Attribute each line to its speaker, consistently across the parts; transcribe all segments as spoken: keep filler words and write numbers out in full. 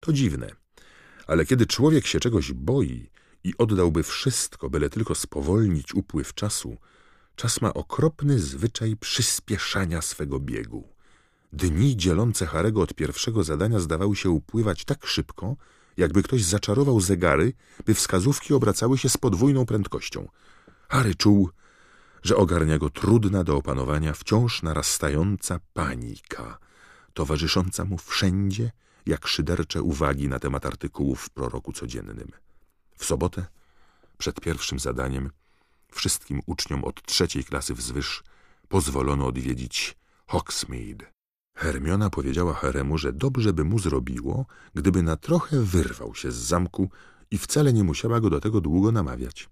Speaker 1: To dziwne, ale kiedy człowiek się czegoś boi i oddałby wszystko, byle tylko spowolnić upływ czasu, czas ma okropny zwyczaj przyspieszania swego biegu. Dni dzielące Harego od pierwszego zadania zdawały się upływać tak szybko, jakby ktoś zaczarował zegary, by wskazówki obracały się z podwójną prędkością. Harry czuł, że ogarnia go trudna do opanowania, wciąż narastająca panika, towarzysząca mu wszędzie, jak szydercze uwagi na temat artykułów w Proroku Codziennym. W sobotę, przed pierwszym zadaniem, wszystkim uczniom od trzeciej klasy wzwyż pozwolono odwiedzić Hogsmeade. Hermiona powiedziała Haremu, że dobrze by mu zrobiło, gdyby na trochę wyrwał się z zamku i wcale nie musiała go do tego długo namawiać.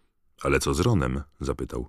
Speaker 1: — Ale co z Ronem? — zapytał.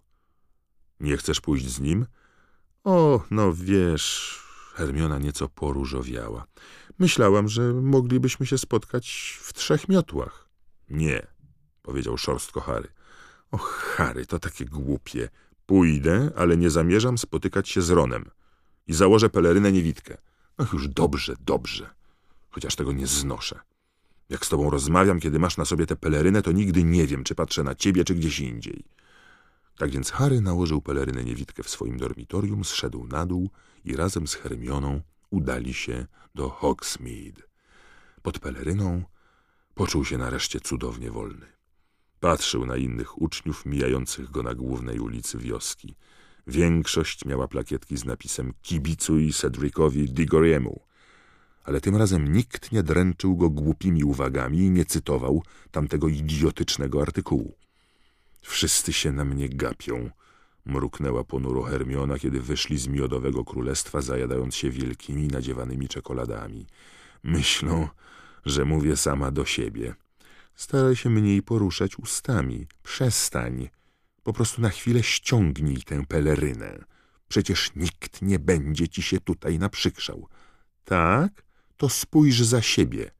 Speaker 1: — Nie chcesz pójść z nim? — O, no wiesz... Hermiona nieco poróżowiała. — Myślałam, że moglibyśmy się spotkać w Trzech Miotłach. — Nie — powiedział szorstko Harry. — Och, Harry, to takie głupie. Pójdę, ale nie zamierzam spotykać się z Ronem. I założę pelerynę niewidkę. No już dobrze, dobrze. Chociaż tego nie znoszę. Jak z tobą rozmawiam, kiedy masz na sobie tę pelerynę, to nigdy nie wiem, czy patrzę na ciebie, czy gdzieś indziej. Tak więc Harry nałożył pelerynę niewidkę w swoim dormitorium, zszedł na dół i razem z Hermioną udali się do Hogsmeade. Pod peleryną poczuł się nareszcie cudownie wolny. Patrzył na innych uczniów mijających go na głównej ulicy wioski. Większość miała plakietki z napisem „Kibicuj Cedricowi Diggory'emu”, ale tym razem nikt nie dręczył go głupimi uwagami i nie cytował tamtego idiotycznego artykułu. Wszyscy się na mnie gapią, mruknęła ponuro Hermiona, kiedy wyszli z Miodowego Królestwa, zajadając się wielkimi, nadziewanymi czekoladami. Myślą, że mówię sama do siebie. Staraj się mniej poruszać ustami. Przestań. Po prostu na chwilę ściągnij tę pelerynę. Przecież nikt nie będzie ci się tutaj naprzykrzał. Tak? To spójrz za siebie.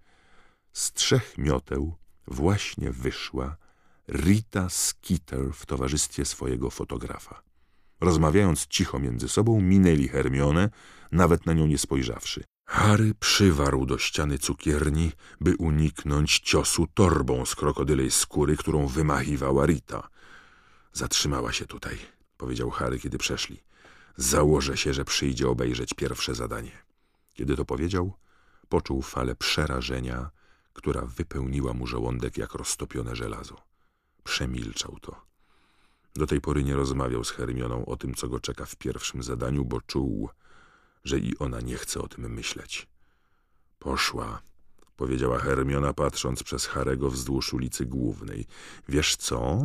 Speaker 1: Z Trzech Mioteł właśnie wyszła Rita Skeeter w towarzystwie swojego fotografa. Rozmawiając cicho między sobą, minęli Hermionę, nawet na nią nie spojrzawszy. Harry przywarł do ściany cukierni, by uniknąć ciosu torbą z krokodylej skóry, którą wymachiwała Rita. Zatrzymała się tutaj, powiedział Harry, kiedy przeszli. Założę się, że przyjdzie obejrzeć pierwsze zadanie. Kiedy to powiedział, poczuł falę przerażenia, która wypełniła mu żołądek jak roztopione żelazo. Przemilczał to. Do tej pory nie rozmawiał z Hermioną o tym, co go czeka w pierwszym zadaniu, bo czuł, że i ona nie chce o tym myśleć. Poszła, powiedziała Hermiona, patrząc przez Harego wzdłuż ulicy Głównej. Wiesz co?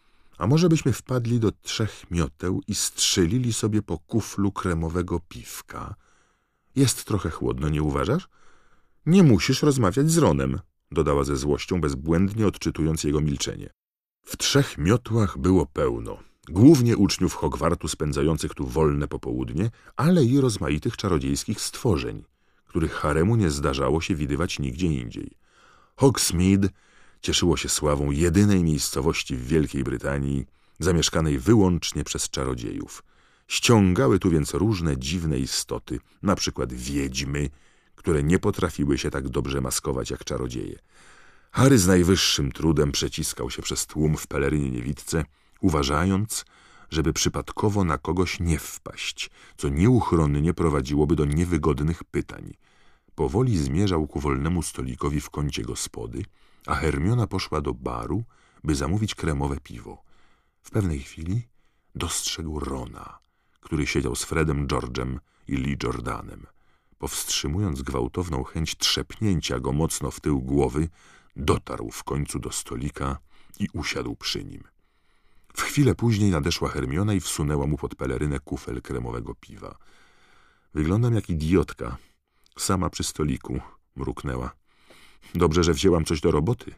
Speaker 1: A może byśmy wpadli do Trzech Mioteł i strzelili sobie po kuflu kremowego piwka? Jest trochę chłodno, nie uważasz? Nie musisz rozmawiać z Ronem, dodała ze złością, bezbłędnie odczytując jego milczenie. W Trzech Miotłach było pełno. Głównie uczniów Hogwartu spędzających tu wolne popołudnie, ale i rozmaitych czarodziejskich stworzeń, których Haremu nie zdarzało się widywać nigdzie indziej. Hogsmeade cieszyło się sławą jedynej miejscowości w Wielkiej Brytanii, zamieszkanej wyłącznie przez czarodziejów. Ściągały tu więc różne dziwne istoty, na przykład wiedźmy, które nie potrafiły się tak dobrze maskować jak czarodzieje. Harry z najwyższym trudem przeciskał się przez tłum w pelerynie niewidce, uważając, żeby przypadkowo na kogoś nie wpaść, co nieuchronnie prowadziłoby do niewygodnych pytań. Powoli zmierzał ku wolnemu stolikowi w kącie gospody, a Hermiona poszła do baru, by zamówić kremowe piwo. W pewnej chwili dostrzegł Rona, który siedział z Fredem George'em i Lee Jordanem. Powstrzymując gwałtowną chęć trzepnięcia go mocno w tył głowy, dotarł w końcu do stolika i usiadł przy nim. W chwilę później nadeszła Hermiona i wsunęła mu pod pelerynę kufel kremowego piwa. Wyglądam jak idiotka. Sama przy stoliku, mruknęła. Dobrze, że wzięłam coś do roboty.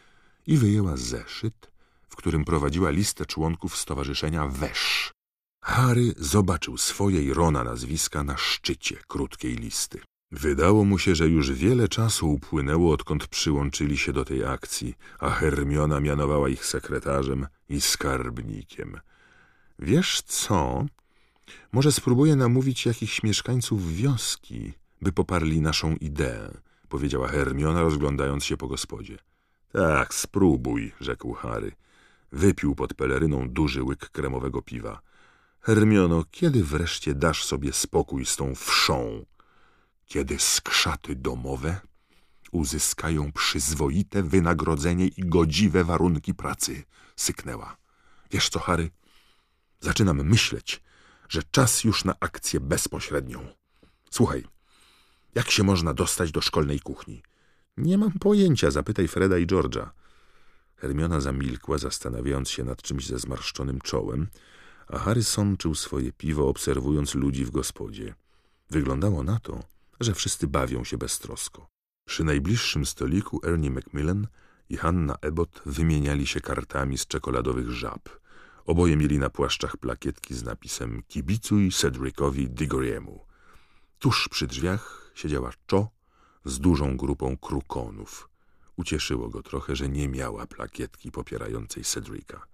Speaker 1: I wyjęła zeszyt, w którym prowadziła listę członków stowarzyszenia Wesz. Harry zobaczył swoje i Rona nazwiska na szczycie krótkiej listy. Wydało mu się, że już wiele czasu upłynęło, odkąd przyłączyli się do tej akcji, a Hermiona mianowała ich sekretarzem i skarbnikiem. Wiesz co? Może spróbuję namówić jakichś mieszkańców wioski, by poparli naszą ideę, powiedziała Hermiona, rozglądając się po gospodzie. Tak, spróbuj, rzekł Harry. Wypił pod peleryną duży łyk kremowego piwa. Hermiono, kiedy wreszcie dasz sobie spokój z tą wszą? Kiedy skrzaty domowe uzyskają przyzwoite wynagrodzenie i godziwe warunki pracy, syknęła. Wiesz co, Harry? Zaczynam myśleć, że czas już na akcję bezpośrednią. Słuchaj, jak się można dostać do szkolnej kuchni? Nie mam pojęcia, zapytaj Freda i George'a. Hermiona zamilkła, zastanawiając się nad czymś ze zmarszczonym czołem, a Harry sączył swoje piwo, obserwując ludzi w gospodzie. Wyglądało na to, że wszyscy bawią się beztrosko. Przy najbliższym stoliku Ernie Macmillan i Hannah Abbott wymieniali się kartami z czekoladowych żab. Oboje mieli na płaszczach plakietki z napisem „Kibicuj Cedricowi Diggory'emu”. Tuż przy drzwiach siedziała Cho z dużą grupą krukonów. Ucieszyło go trochę, że nie miała plakietki popierającej Cedrica.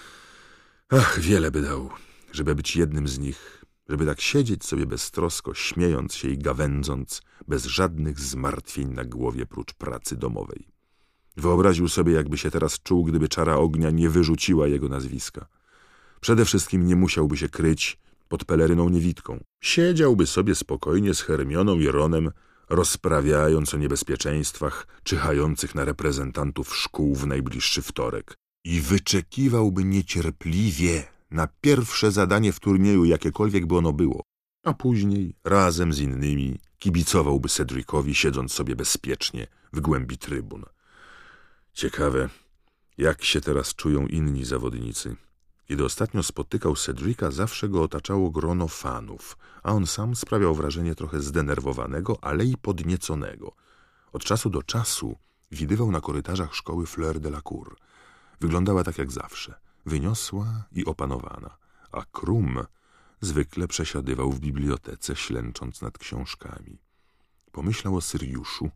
Speaker 1: Ach, wiele by dał, żeby być jednym z nich, żeby tak siedzieć sobie beztrosko, śmiejąc się i gawędząc, bez żadnych zmartwień na głowie prócz pracy domowej. Wyobraził sobie, jakby się teraz czuł, gdyby czara ognia nie wyrzuciła jego nazwiska. Przede wszystkim nie musiałby się kryć pod peleryną niewidką. Siedziałby sobie spokojnie z Hermioną i Ronem, rozprawiając o niebezpieczeństwach czyhających na reprezentantów szkół w najbliższy wtorek i wyczekiwałby niecierpliwie na pierwsze zadanie w turnieju, jakiekolwiek by ono było, a później razem z innymi kibicowałby Cedricowi, siedząc sobie bezpiecznie w głębi trybun. Ciekawe, jak się teraz czują inni zawodnicy. Kiedy ostatnio spotykał Cedrica, zawsze go otaczało grono fanów, a on sam sprawiał wrażenie trochę zdenerwowanego, ale i podnieconego. Od czasu do czasu widywał na korytarzach szkoły Fleur de la Cour. Wyglądała tak jak zawsze, wyniosła i opanowana, a Krum zwykle przesiadywał w bibliotece, ślęcząc nad książkami. Pomyślał o Syriuszu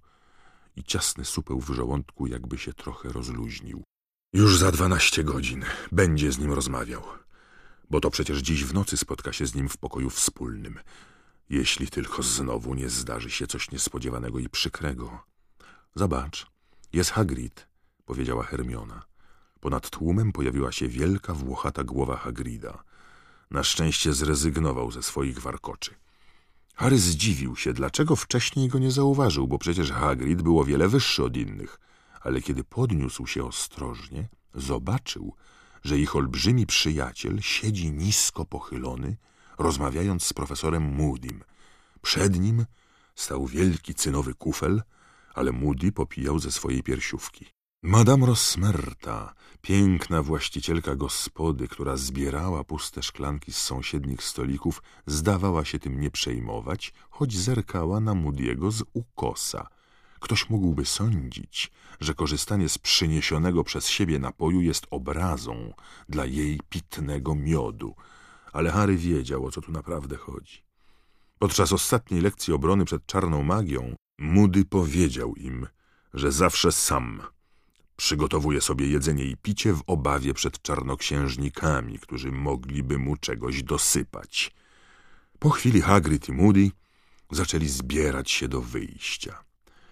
Speaker 1: i ciasny supeł w żołądku jakby się trochę rozluźnił. Już za dwanaście godzin będzie z nim rozmawiał, bo to przecież dziś w nocy spotka się z nim w pokoju wspólnym, jeśli tylko znowu nie zdarzy się coś niespodziewanego i przykrego. Zobacz, jest Hagrid, powiedziała Hermiona. Ponad tłumem pojawiła się wielka, włochata głowa Hagrida. Na szczęście zrezygnował ze swoich warkoczy. Harry zdziwił się, dlaczego wcześniej go nie zauważył, bo przecież Hagrid był o wiele wyższy od innych. Ale kiedy podniósł się ostrożnie, zobaczył, że ich olbrzymi przyjaciel siedzi nisko pochylony, rozmawiając z profesorem Moodym. Przed nim stał wielki cynowy kufel, ale Moody popijał ze swojej piersiówki. Madame Rosmerta, piękna właścicielka gospody, która zbierała puste szklanki z sąsiednich stolików, zdawała się tym nie przejmować, choć zerkała na Moody'ego z ukosa. Ktoś mógłby sądzić, że korzystanie z przyniesionego przez siebie napoju jest obrazą dla jej pitnego miodu, ale Harry wiedział, o co tu naprawdę chodzi. Podczas ostatniej lekcji obrony przed czarną magią Moody powiedział im, że zawsze sam przygotowuje sobie jedzenie i picie w obawie przed czarnoksiężnikami, którzy mogliby mu czegoś dosypać. Po chwili Hagrid i Moody zaczęli zbierać się do wyjścia.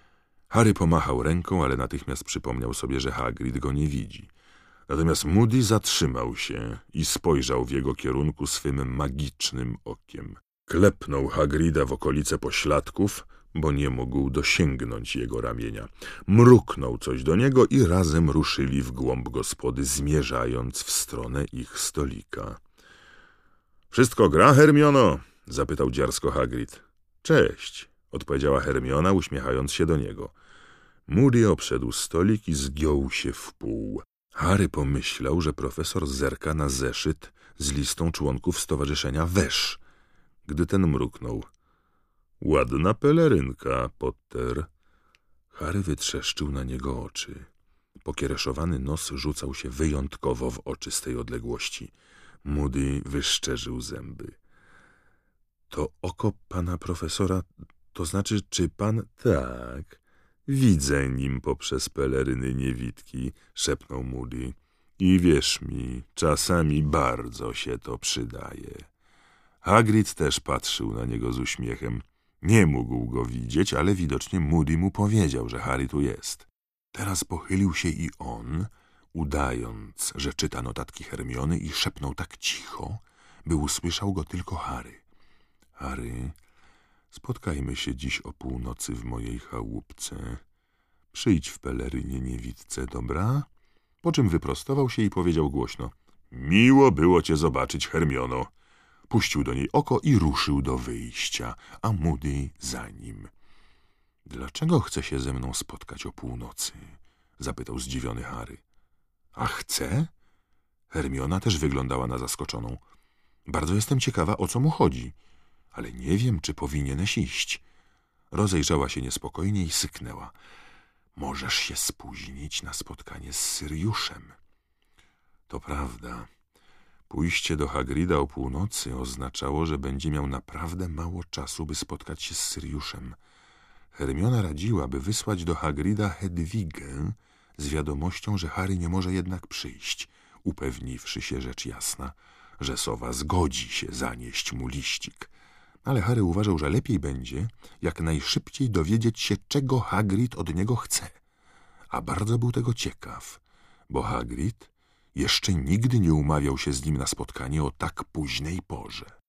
Speaker 1: Harry pomachał ręką, ale natychmiast przypomniał sobie, że Hagrid go nie widzi. Natomiast Moody zatrzymał się i spojrzał w jego kierunku swym magicznym okiem. Klepnął Hagrida w okolice pośladków, bo nie mógł dosięgnąć jego ramienia. Mruknął coś do niego i razem ruszyli w głąb gospody, zmierzając w stronę ich stolika. — Wszystko gra, Hermiono? — zapytał dziarsko Hagrid. — Cześć — odpowiedziała Hermiona, uśmiechając się do niego. Moody obszedł stolik i zgiął się w pół. Harry pomyślał, że profesor zerka na zeszyt z listą członków stowarzyszenia Wesz, gdy ten mruknął. — Ładna pelerynka, Potter. Harry wytrzeszczył na niego oczy. Pokiereszowany nos rzucał się wyjątkowo w oczy z tej odległości. Moody wyszczerzył zęby. — To oko pana profesora, to znaczy, czy pan... — Tak, widzę nim poprzez peleryny niewidki — szepnął Moody. — I wierz mi, czasami bardzo się to przydaje. Hagrid też patrzył na niego z uśmiechem. Nie mógł go widzieć, ale widocznie Moody mu powiedział, że Harry tu jest. Teraz pochylił się i on, udając, że czyta notatki Hermiony, i szepnął tak cicho, by usłyszał go tylko Harry. Harry, spotkajmy się dziś o północy w mojej chałupce. Przyjdź w pelerynie niewidce, dobra? Po czym wyprostował się i powiedział głośno: miło było cię zobaczyć, Hermiono. Puścił do niej oko i ruszył do wyjścia, a Moody za nim. Dlaczego chce się ze mną spotkać o północy? Zapytał zdziwiony Harry. A chce? Hermiona też wyglądała na zaskoczoną. Bardzo jestem ciekawa, o co mu chodzi, ale nie wiem, czy powinieneś iść. Rozejrzała się niespokojnie i syknęła. Możesz się spóźnić na spotkanie z Syriuszem. To prawda. Pójście do Hagrida o północy oznaczało, że będzie miał naprawdę mało czasu, by spotkać się z Syriuszem. Hermiona radziła, by wysłać do Hagrida Hedwigę z wiadomością, że Harry nie może jednak przyjść, upewniwszy się, rzecz jasna, że sowa zgodzi się zanieść mu liścik. Ale Harry uważał, że lepiej będzie jak najszybciej dowiedzieć się, czego Hagrid od niego chce. A bardzo był tego ciekaw, bo Hagrid jeszcze nigdy nie umawiał się z nim na spotkanie o tak późnej porze.